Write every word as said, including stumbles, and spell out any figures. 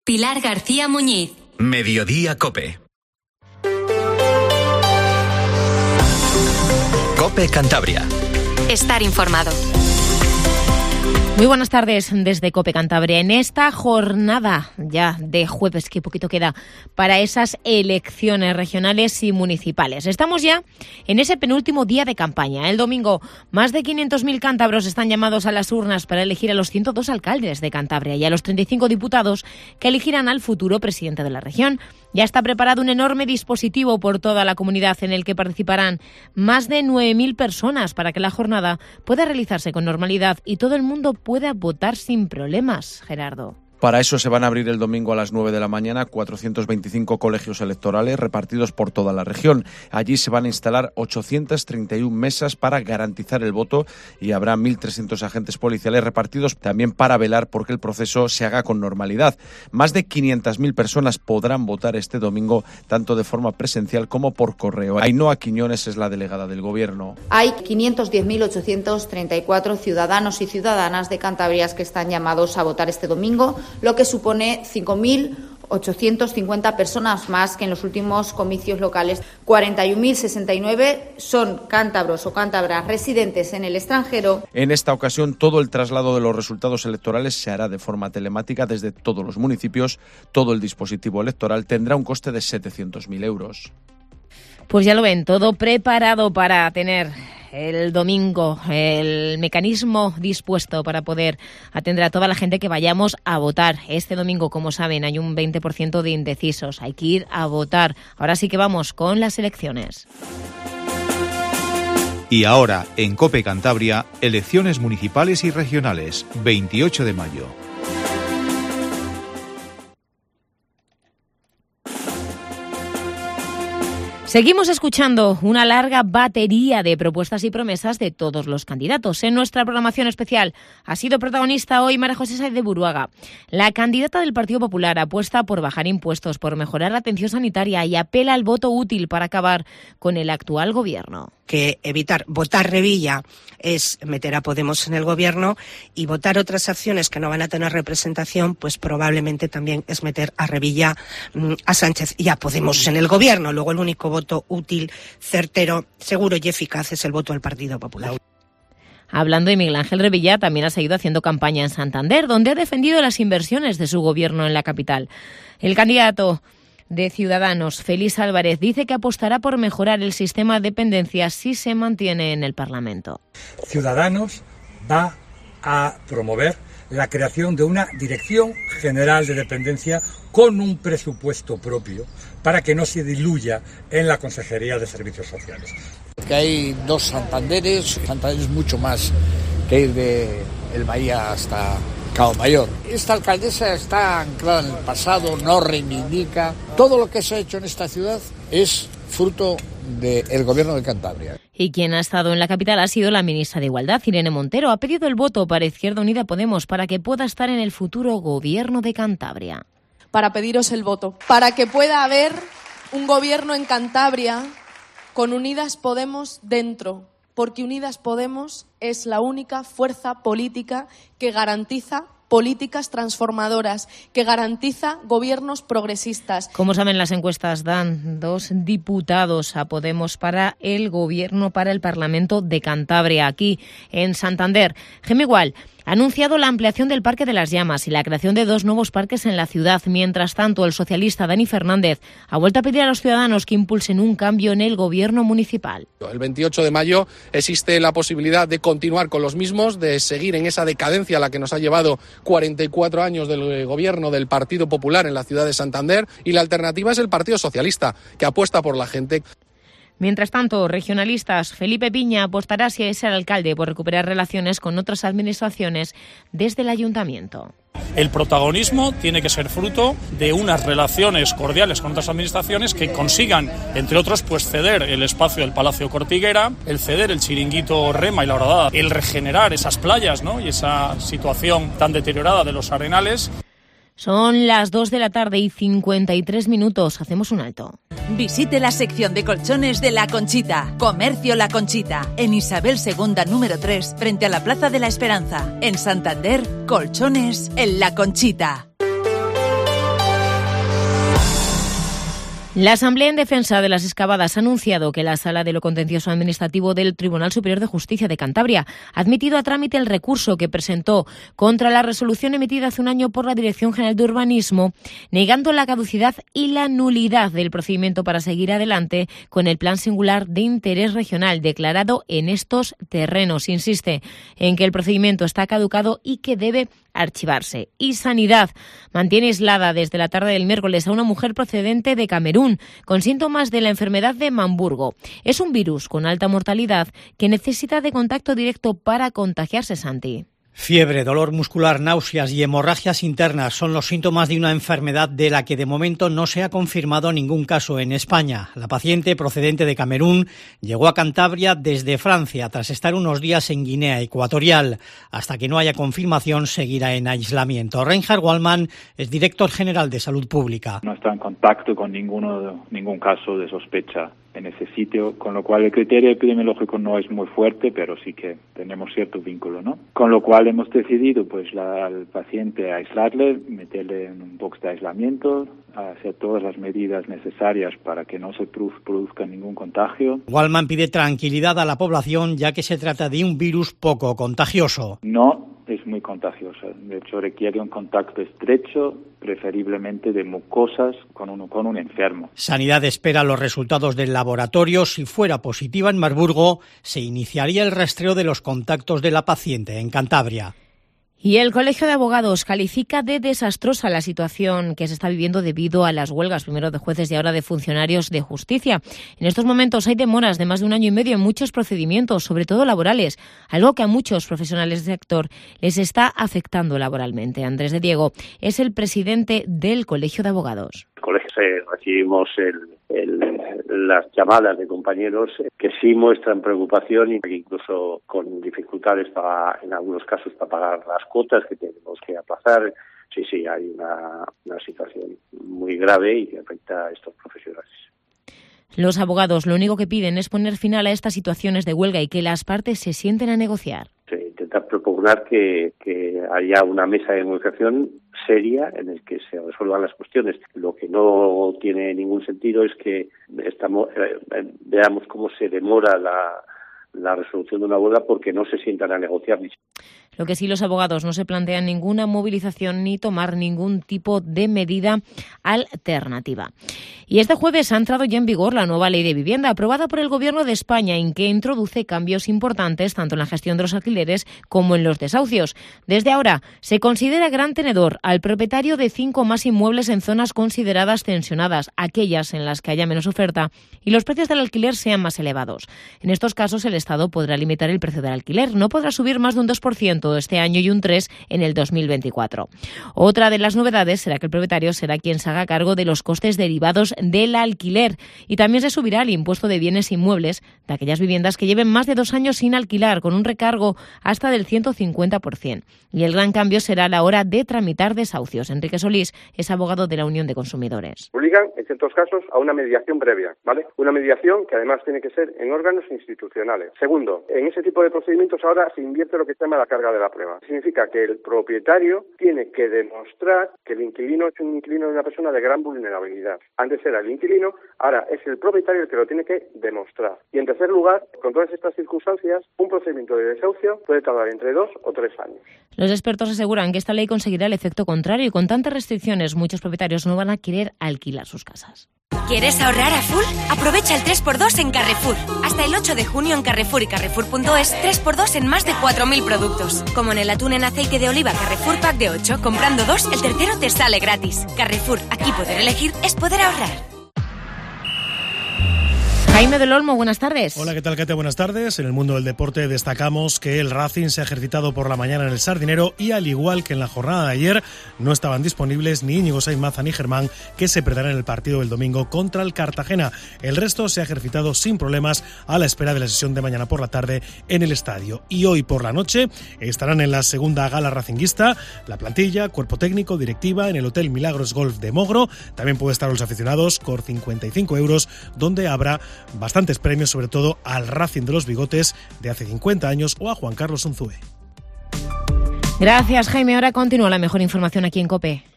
Pilar García Muñiz. Mediodía COPE. COPE Cantabria. Estar informado. Muy buenas tardes desde COPE Cantabria. En esta jornada ya de jueves, que poquito queda para esas elecciones regionales y municipales. Estamos ya en ese penúltimo día de campaña. El domingo, más de quinientos mil cántabros están llamados a las urnas para elegir a los ciento dos alcaldes de Cantabria y a los treinta y cinco diputados que elegirán al futuro presidente de la región. Ya está preparado un enorme dispositivo por toda la comunidad en el que participarán más de nueve mil personas para que la jornada pueda realizarse con normalidad y todo el mundo pueda votar sin problemas. Gerardo. Para eso se van a abrir el domingo a las nueve de la mañana cuatrocientos veinticinco colegios electorales repartidos por toda la región. Allí se van a instalar ochocientas treinta y una mesas para garantizar el voto y habrá mil trescientos agentes policiales repartidos también para velar porque el proceso se haga con normalidad. Más de quinientas mil personas podrán votar este domingo tanto de forma presencial como por correo. Ainhoa Quiñones es la delegada del Gobierno. Hay quinientos diez mil ochocientos treinta y cuatro ciudadanos y ciudadanas de Cantabria que están llamados a votar este domingo, lo que supone cinco mil ochocientas cincuenta personas más que en los últimos comicios locales. cuarenta y un mil sesenta y nueve son cántabros o cántabras residentes en el extranjero. En esta ocasión, todo el traslado de los resultados electorales se hará de forma telemática desde todos los municipios. Todo el dispositivo electoral tendrá un coste de setecientos mil euros. Pues ya lo ven, todo preparado para tener el domingo el mecanismo dispuesto para poder atender a toda la gente que vayamos a votar. Este domingo, como saben, hay un veinte por ciento de indecisos. Hay que ir a votar. Ahora sí que vamos con las elecciones. Y ahora, en COPE Cantabria, elecciones municipales y regionales, veintiocho de mayo. Seguimos escuchando una larga batería de propuestas y promesas de todos los candidatos. En nuestra programación especial ha sido protagonista hoy María José Sáez de Buruaga. La candidata del Partido Popular apuesta por bajar impuestos, por mejorar la atención sanitaria y apela al voto útil para acabar con el actual gobierno. Que evitar votar Revilla es meter a Podemos en el gobierno y votar otras acciones que no van a tener representación, pues probablemente también es meter a Revilla, a Sánchez y a Podemos en el gobierno. Luego el único voto útil, certero, seguro y eficaz es el voto al Partido Popular. Hablando de Miguel Ángel Revilla, también ha seguido haciendo campaña en Santander, donde ha defendido las inversiones de su gobierno en la capital. El candidato de Ciudadanos, Félix Álvarez, dice que apostará por mejorar el sistema de dependencia si se mantiene en el Parlamento. Ciudadanos va a promover la creación de una Dirección General de Dependencia con un presupuesto propio para que no se diluya en la Consejería de Servicios Sociales. Que hay dos Santanderes, Santander es mucho más que ir de el Bahía hasta Cabo Mayor. Esta alcaldesa está anclada en el pasado, no reivindica. Todo lo que se ha hecho en esta ciudad es fruto del gobierno de Cantabria. Y quien ha estado en la capital ha sido la ministra de Igualdad, Irene Montero. Ha pedido el voto para Izquierda Unida Podemos para que pueda estar en el futuro gobierno de Cantabria. Para pediros el voto, para que pueda haber un gobierno en Cantabria con Unidas Podemos dentro, porque Unidas Podemos es la única fuerza política que garantiza políticas transformadoras, que garantiza gobiernos progresistas. Como saben, las encuestas dan dos diputados a Podemos para el gobierno, para el Parlamento de Cantabria, aquí en Santander. Geme Igual ha anunciado la ampliación del Parque de las Llamas y la creación de dos nuevos parques en la ciudad. Mientras tanto, el socialista Dani Fernández ha vuelto a pedir a los ciudadanos que impulsen un cambio en el gobierno municipal. El veintiocho de mayo existe la posibilidad de continuar con los mismos, de seguir en esa decadencia a la que nos ha llevado cuarenta y cuatro años del gobierno del Partido Popular en la ciudad de Santander, y la alternativa es el Partido Socialista, que apuesta por la gente. Mientras tanto, regionalistas, Felipe Piña apostará si es el alcalde por recuperar relaciones con otras administraciones desde el ayuntamiento. El protagonismo tiene que ser fruto de unas relaciones cordiales con otras administraciones que consigan, entre otros, pues ceder el espacio del Palacio Cortiguera, el ceder el chiringuito Rema y la Horadada, el regenerar esas playas, ¿no?, y esa situación tan deteriorada de los arenales. Son las dos de la tarde y cincuenta y tres minutos. Hacemos un alto. Visite la sección de colchones de La Conchita. Comercio La Conchita. En Isabel segunda número tres, frente a la Plaza de la Esperanza. En Santander, colchones en La Conchita. La Asamblea en Defensa de las Excavadas ha anunciado que la Sala de lo Contencioso Administrativo del Tribunal Superior de Justicia de Cantabria ha admitido a trámite el recurso que presentó contra la resolución emitida hace un año por la Dirección General de Urbanismo, negando la caducidad y la nulidad del procedimiento para seguir adelante con el Plan Singular de Interés Regional declarado en estos terrenos. Insiste en que el procedimiento está caducado y que debe archivarse. Y Sanidad mantiene aislada desde la tarde del miércoles a una mujer procedente de Camerún con síntomas de la enfermedad de Marburgo. Es un virus con alta mortalidad que necesita de contacto directo para contagiarse, Santi. Fiebre, dolor muscular, náuseas y hemorragias internas son los síntomas de una enfermedad de la que de momento no se ha confirmado ningún caso en España. La paciente, procedente de Camerún, llegó a Cantabria desde Francia tras estar unos días en Guinea Ecuatorial. Hasta que no haya confirmación, seguirá en aislamiento. Reinhard Wallmann es director general de Salud Pública. No está en contacto con ninguno, ningún caso de sospecha en ese sitio, con lo cual el criterio epidemiológico no es muy fuerte, pero sí que tenemos cierto vínculo, ¿no? Con lo cual hemos decidido, pues, la, al paciente aislarle, meterle en un box de aislamiento, hacer todas las medidas necesarias para que no se produzca ningún contagio. Wallmann pide tranquilidad a la población, ya que se trata de un virus poco contagioso. No es muy contagiosa, de hecho requiere un contacto estrecho, preferiblemente de mucosas con un, con un enfermo. Sanidad espera los resultados del laboratorio. Si fuera positiva en Marburgo, se iniciaría el rastreo de los contactos de la paciente en Cantabria. Y el Colegio de Abogados califica de desastrosa la situación que se está viviendo debido a las huelgas, primero de jueces y ahora de funcionarios de justicia. En estos momentos hay demoras de más de un año y medio en muchos procedimientos, sobre todo laborales, algo que a muchos profesionales del sector les está afectando laboralmente. Andrés de Diego es el presidente del Colegio de Abogados. El colegio recibimos el, el, las llamadas de compañeros que sí muestran preocupación y incluso con dificultades para, en algunos casos, para pagar las cuotas que tenemos que aplazar. Sí, sí, hay una, una situación muy grave y que afecta a estos profesionales. Los abogados lo único que piden es poner final a estas situaciones de huelga y que las partes se sienten a negociar. Sí, intentar propugnar que, que haya una mesa de negociación seria en el que se resuelvan las cuestiones. Lo que no tiene ningún sentido es que estamos eh, veamos cómo se demora la, la resolución de una huelga porque no se sientan a negociar. Lo que sí, los abogados no se plantean ninguna movilización ni tomar ningún tipo de medida alternativa. Y este jueves ha entrado ya en vigor la nueva Ley de Vivienda, aprobada por el Gobierno de España, en que introduce cambios importantes tanto en la gestión de los alquileres como en los desahucios. Desde ahora, se considera gran tenedor al propietario de cinco o más inmuebles en zonas consideradas tensionadas, aquellas en las que haya menos oferta y los precios del alquiler sean más elevados. En estos casos, el Estado podrá limitar el precio del alquiler, no podrá subir más de un dos por ciento este año y un tres por ciento en el dos mil veinticuatro. Otra de las novedades será que el propietario será quien se haga cargo de los costes derivados del alquiler y también se subirá el impuesto de bienes inmuebles de aquellas viviendas que lleven más de dos años sin alquilar, con un recargo hasta del ciento cincuenta por ciento. Y el gran cambio será a la hora de tramitar desahucios. Enrique Solís es abogado de la Unión de Consumidores. Obligan, en ciertos casos, a una mediación previa, ¿vale? Una mediación que además tiene que ser en órganos institucionales. Segundo, en ese tipo de procedimientos ahora se invierte lo que se llama la carga de la prueba. Significa que el propietario tiene que demostrar que el inquilino es un inquilino de una persona de gran vulnerabilidad. Antes era el inquilino, ahora es el propietario el que lo tiene que demostrar. Y en tercer lugar, con todas estas circunstancias, un procedimiento de desahucio puede tardar entre dos o tres años. Los expertos aseguran que esta ley conseguirá el efecto contrario y con tantas restricciones muchos propietarios no van a querer alquilar sus casas. ¿Quieres ahorrar a full? Aprovecha el tres por dos en Carrefour. Hasta el ocho de junio en Carrefour y Carrefour punto es, tres por dos en más de cuatro mil productos. Como en el atún en aceite de oliva Carrefour Pack de ocho, comprando dos, el tercero te sale gratis. Carrefour, aquí poder elegir es poder ahorrar. Jaime del Olmo, buenas tardes. Hola, ¿qué tal, Kate? Buenas tardes. En el mundo del deporte destacamos que el Racing se ha ejercitado por la mañana en el Sardinero y, al igual que en la jornada de ayer, no estaban disponibles ni Íñigo Sainz Maza ni Germán, que se perderán en el partido del domingo contra el Cartagena. El resto se ha ejercitado sin problemas a la espera de la sesión de mañana por la tarde en el estadio. Y hoy por la noche estarán en la segunda gala racinguista la plantilla, cuerpo técnico, directiva en el Hotel Milagros Golf de Mogro. También puede estar los aficionados por cincuenta y cinco euros, donde habrá bastantes premios, sobre todo al Racing de los Bigotes de hace cincuenta años o a Juan Carlos Unzué. Gracias, Jaime. Ahora continúa la mejor información aquí en COPE.